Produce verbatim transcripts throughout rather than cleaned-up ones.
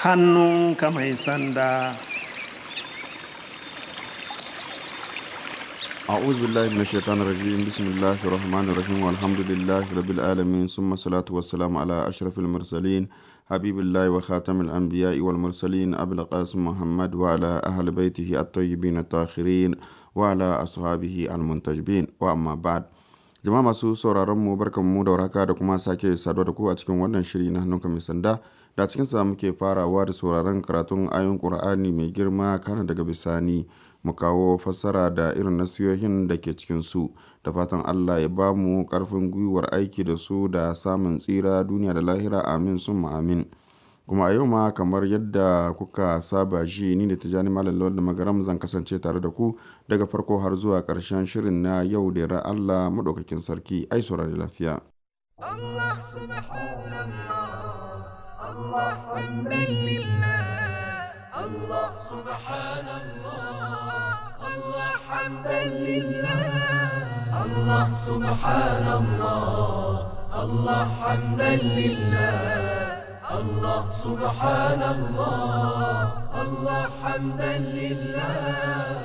hannunka mai sanda. أعوذ بالله من الشيطان الرجيم بسم الله الرحمن الرحيم والحمد لله رب العالمين ثم الصلاة والسلام على أشرف المرسلين حبيب الله وخاتم الأنبياء والمرسلين أبي القاسم محمد وعلى أهل بيته الطيبين الطاهرين وعلى أصحابه المنتجبين وأما بعد. Jama'a masu sauraron mu barkanmu da warhaka da kuma sake saduwa da ku a cikin wannan shiri na hannunka mai sanda da cikin sa muke farawa da sauraron karatun ayoyin Qur'ani mai girma kana daga bisani mu kawo fassara da irin nasiyohin da ke cikin su da fatan Allah ya ba mu karfin gwiwar aiki da su da samun tsira duniya da lahira amin summa amin. Kuma a yau ma kamar yadda kuka saba ji ni da Tijani Malam Lawal da Magaram zan kasance tare da ku daga farko har zuwa ƙarshen shirin na yau da ra Allah madaukakin sarki ai saurari lafiya. الله سبحان الله الله حمدا لله الله سبحان الله الله حمدا لله الله سبحان الله الله حمدا لله الله سبحان الله الله حمدا لله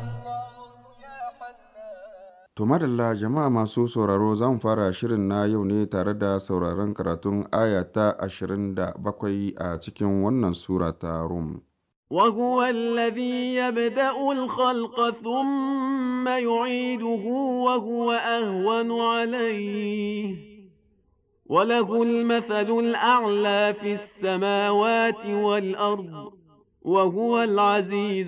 To madalla jama'a masu sauraro zan fara shirin na yau ne tare da sauraron karatun aya ta ashirin da bakwai a cikin wannan sura ta Rum. وهو الذي يبدأ الخلق ثم يعيده وهو أهون عليه وله المثل الأعلى في السماوات والأرض وهو العزيز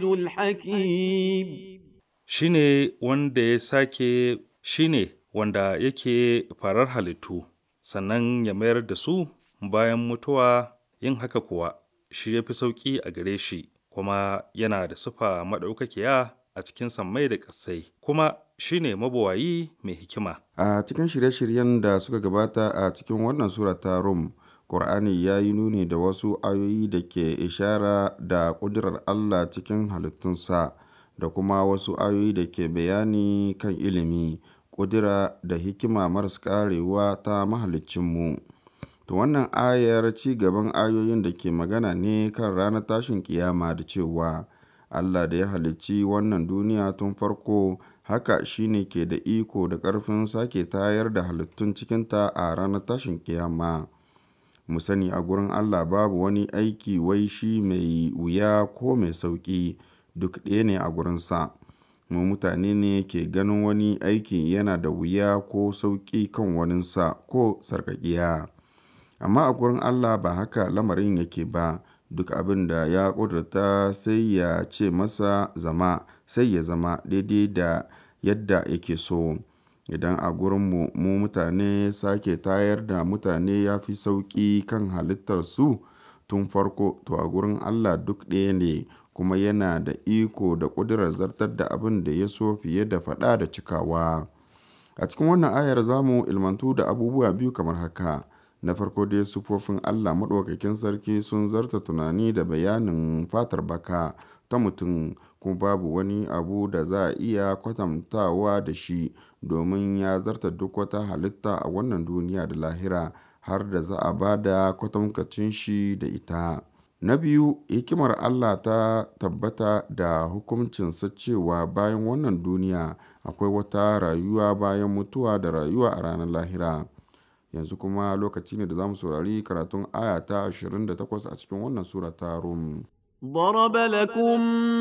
الحكيم. Shine wanda ya sake shine wanda yake farar halittu sannan ya mayar da su bayan mutuwa, yin haka kuwa shi ya fi sauƙi a gare shi, kuma yana da sufa maɗaukakiya a cikin sammai da ƙasai, kuma shine mabuwayi mai hikima. A cikin shirye-shiryen da suka gabata a cikin wannan sura ta Rum, Ƙur'ani ya yi nuni da wasu ayoyi da ke ishara da ƙudurar Allah cikin halittunsa, da kuma wasu ayoyi da ke bayani kan ilimi, ƙudura da hikima maras ƙarewa ta mahaliccinmu. To wannan ayar ci gaban ayoyin da ke magana ne kan ranar tashin kiyama da cewa Allah da ya halicci wannan duniya tun farko haka shine ke da iko da ƙarfin sake tayar da halittun cikinta a ranar tashin kiyama. Mu sani a gurin Allah babu wani aiki wai shi mai wuya ko mai sauƙi, duk ɗaya ne a gurinsa. Mu mutane ne ke ganin wani aiki yana da wuya ko sauƙi kan waninsa ko sarƙaƙiya. Amma a gurin Allah ba haka lamarin yake ba, duk abin da ya ƙudurta sai ya ce masa zama, sai ya zama daidai da yadda yake so. Idan a gurinmu mu mutane sake tayar da mutane ya fi sauƙi kan halittarsu tun farko, to a gurin Allah duk ɗaya ne, kuma yana da iko da ƙudurar zartar da abin da ya so fiye da faɗa da cikawa. A cikin wannan ayar za mu ilmantu da abubuwa biyu kamar haka. Na farko dai sufofin Allah maɗaukakin sarki sun zarta tunani da bayanin fatar baka ta mutum, kuma babu wani abu da za a iya kwatantawa da shi, domin ya zarta duk wata halitta a wannan duniya da lahira, har da za a ba da kwatankacin shi da ita. Na biyu, hikimar Allah ta tabbata da hukuncinsa cewa bayan wannan duniya akwai wata rayuwa bayan mutuwa da rayuwa a ranar lahira. Yanzu kuma lokaci ne da za mu saurari karatun aya ta ashirin da takwas a cikin wannan sura ta Rum. ضرب لكم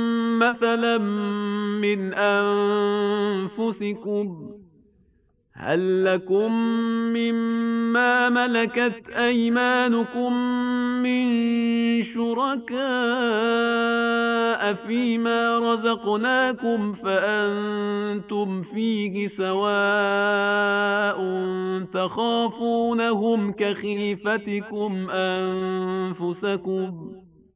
مثلا من أنفسكم هل لكم مما ملكت أيمانكم من شركاء فيما رزقناكم فأنتم فيه سواء تخافونهم كخيفتكم أنفسكم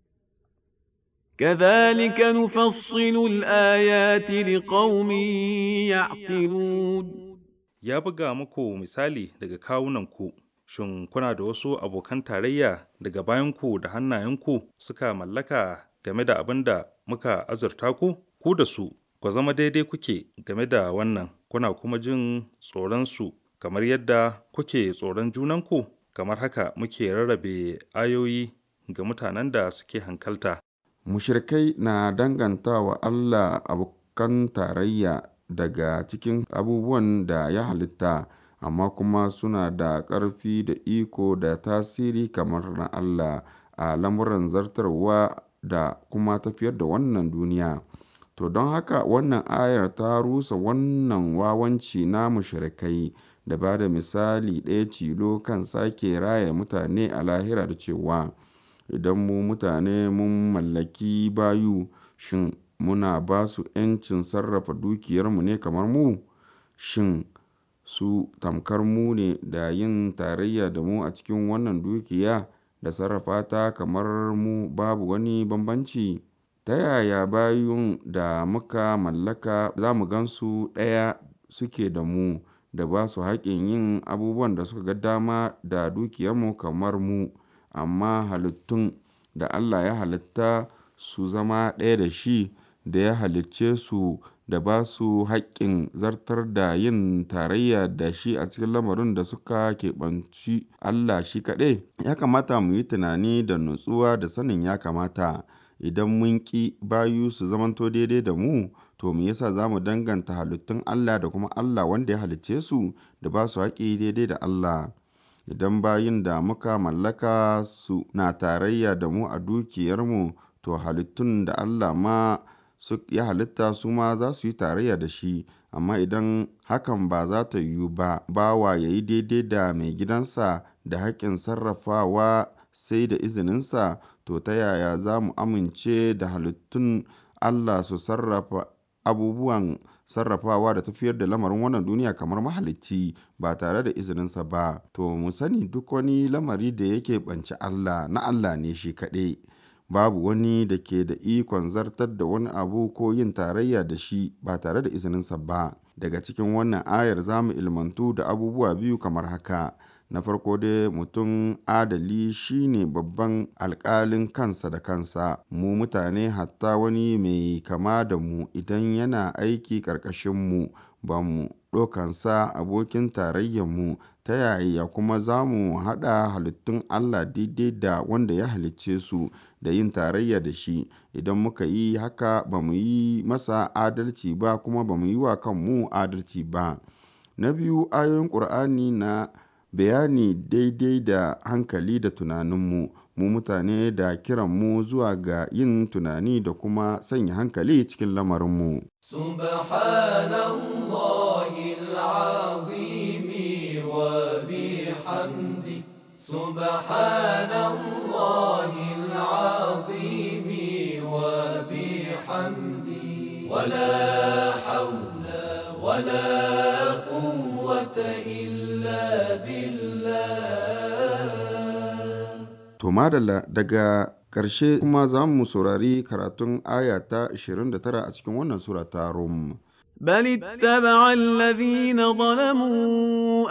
كذلك نفصل الآيات لقوم يعقلون. Ya buga muku misali daga kawunanku, shin kuna da wasu abokan tarayya daga bayanku da hannayenku suka mallaka game da abin da muka azurta ku? Ku da su, ku zama daidai kuke game da wannan, kuna kuma jin tsoronsu kamar yadda kuke tsoron junanku? Kamar haka muke rarrabe ayoyi ga mutanen da suke hankalta. Mushrikai na danganta wa Allah abokan tarayya daga cikin abubuwan da ya halitta, amma kuma suna da ƙarfi da iko da tasiri kamar na Allah a lamuran zartarwa da kuma tafiyar da wannan duniya. To don haka wannan ayar ta rusa wannan wawanci na mushrikai da ba da misali ɗaya tilo kan sake raya mutane a lahira da cewa idan mu mutane mun mallaki bayu, shin muna ba su ‘yancin sarrafa dukiyarmu ne kamar mu? Shin su tamkar mu ne da yin tarayya da mu a cikin wannan dukiya da sarrafa ta kamar mu babu wani bambanci? Ta yaya bayun da muka mallaka za mu gansu ɗaya suke da mu da ba su haƙƙin yin abubuwan da suka ga dama da dukiyarmu kamar mu, amma halittun da Allah ya halitta su zama ɗaya da shi da ya halicce su da ba su haƙƙin zartar da yin tarayya da shi a cikin lamarin da suka keɓanci Allah shi kaɗai? Ya kamata mu yi tunani da nutsuwa da sanin ya kamata. Idan mun ƙi bayu su zamanto daidai da mu, to me yasa za mu danganta halittun Allah da kuma Allah wanda ya halicce su da ba su haƙƙi daidai da Allah? Idan bayin da muka mallaka su na tarayya da mu a dukiyarmu, to halittun da Allah ma su ya halitta su ma za su yi tarayya da shi. Amma idan hakan ba za ta yiwu ba, bawa ya yi daidai da mai gidansa da haƙƙin sarrafawa sai da izininsa, to ta yaya za mu amince da halittun Allah su sarrafa abubuwan sarrafawa da tafiyar da lamarin wannan duniya kamar mahalicci ba tare da izininsa ba? To mu sani duk wani lamari da yake ɓance Allah na Allah ne shi kaɗai. Babu wani da ke da ikon zartar da wani abu ko yin tarayya da shi ba tare da izininsa ba. Daga cikin wannan ayar za mu ilmantu da abubuwa biyu kamar haka. Na farko dai, mutum adali shine babban alƙalin kansa da kansa. Mu mutane, hatta wani mai kama da mu idan yana aiki ƙarƙashinmu, ba mu ɗaukansa abokin tarayyarmu, ta yaya kuma za mu haɗa halittun Allah daidai da wanda ya halicce su da yin tarayya da shi? Idan muka yi haka, ba mu yi masa adalci ba, kuma ba mu yi wa kanmu adalci ba. Na biyu, ayoyin Ƙur'ani na bayani daidai da hankali da tunaninmu. Mu mutane da kiranmu zuwa ga yin tunani da kuma sanya hankali cikin lamarinmu. Subhanallahil azimi wa bihamdi. Subhanallahil azimi wa bihamdi. Wala hawla wala quwwata illa billah. To madalla, daga ƙarshe kuma za mu saurari karatun aya ta ashirin da tara a cikin wannan sura ta Rum. بل اتبع الذين ظلموا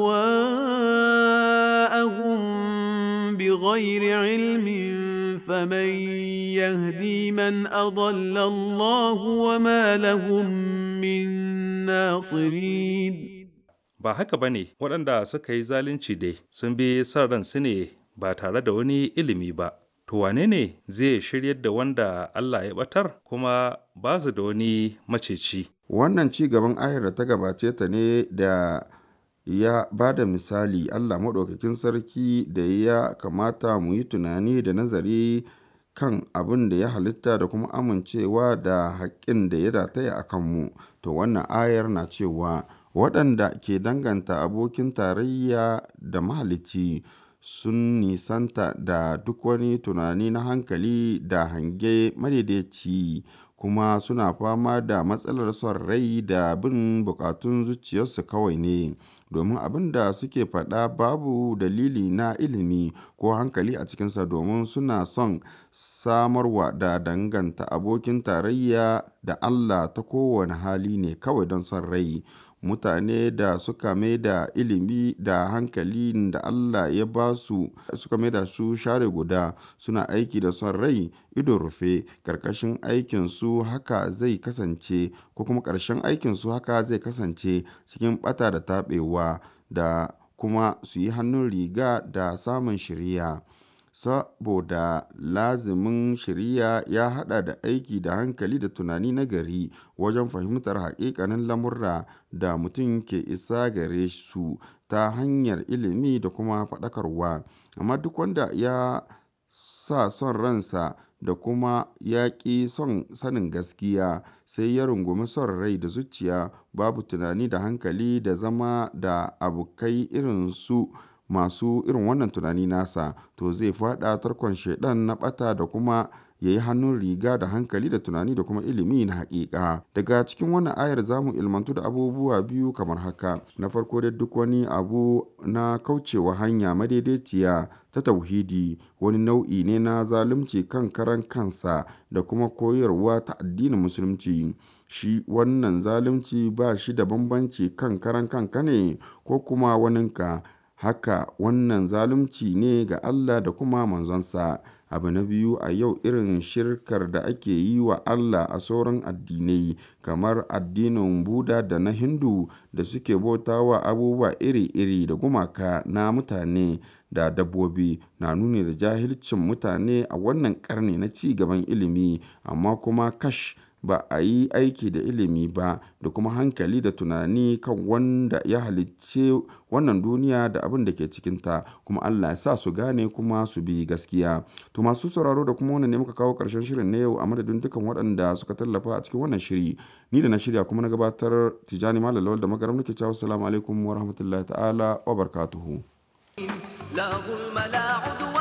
أهواءهم بغير علم فمن يهدي من أضل الله وما لهم من ناصرين. Ba haka ba ne, waɗanda suka yi zalunci dai sun bi son ransu ne ba tare da wani ilimi ba. To wane ne zai shiryar da wanda Allah ya ɓatar, kuma ba su da wani maceci? Wannan ci gaban ayar da ta gabace ta ne da ya ba da misali Allah Maɗaukakin Sarki da ya kamata mu yi tunani da nazari kan abin da ya halitta da kuma amincewa da haƙƙin da ya rataya a kanmu. To wannan ayar na cewa waɗanda ke danganta abokin tarayya da mahalicci sun nisanta da duk wani tunani na hankali da hange madaidaici, kuma suna fama da matsalar son rai da bin bukatun zuciyarsu kawai ne, domin abin da suke faɗa babu dalili na ilimi ko hankali a cikinsa, domin suna son samarwa da danganta abokin tarayya da Allah ta kowane hali ne kawai don son rai. Mutane da suka mai da ilimi da hankali da Allah ya ba su suka mai da su share guda, suna aiki da son rai ido rufe, ƙarƙashin aikinsu haka zai kasance, ko kuma ƙarshen aikinsu haka zai kasance cikin ɓata da taɓewa, da kuma su yi hannun riga da samun shiriya. saboda lazimin shari'a ya haɗa da aiki da hankali da tunani na gari wajen fahimtar haƙiƙanin lamurra da mutum ke isa gare su ta hanyar ilimi da kuma faɗakarwa. Amma duk wanda ya sa son ransa da kuma ya ƙi son sanin gaskiya, sai ya rungumi son rai da zuciya, babu tunani da hankali da zama da abokai irin su masu irin wannan tunani nasa, to zai faɗa tarkon shaiɗan na ɓata da kuma ya yi hannun riga da hankali da tunani da kuma ilimi na haƙiƙa. Daga cikin wannan ayar za mu ilmantu da abubuwa biyu kamar haka. Na farko dai duk wani abu na kaucewa hanya madaidaiciya ta tauhidi wani nau'i ne na zalunci kan karan kansa da kuma koyarwa ta addinin musulunci. Shi wannan zalunci ba shi da bambanci kan karan kanka ne ko kuma waninka. Haka wannan zalunci ne ga Allah da kuma manzonsa. Abu na biyu a yau irin shirkar da ake yi wa Allah a sauran addinai kamar addinin Buda da na Hindu da suke bautawa abubuwa iri-iri da gumaka na mutane da dabbobi na nuni da jahilcin mutane a wannan karni na ci gaban ilimi, amma kuma kash ba a yi aiki da ilimi ba da kuma hankali da tunani kan wanda ya halicce wannan duniya da abin da ke cikinta, kuma Allah ya sa su gane kuma su bi gaskiya. To masu sauraro da kuma wannan ne muka kawo ƙarshen shirin na yau, a madadin dukan waɗanda suka tallafa a cikin wannan shiri, ni da na shirya kuma na gabatar Tijani Malam Lawal da Magaram nake cewa assalamu alaikum wa rahmatullahi ta'ala wa barakatuhu.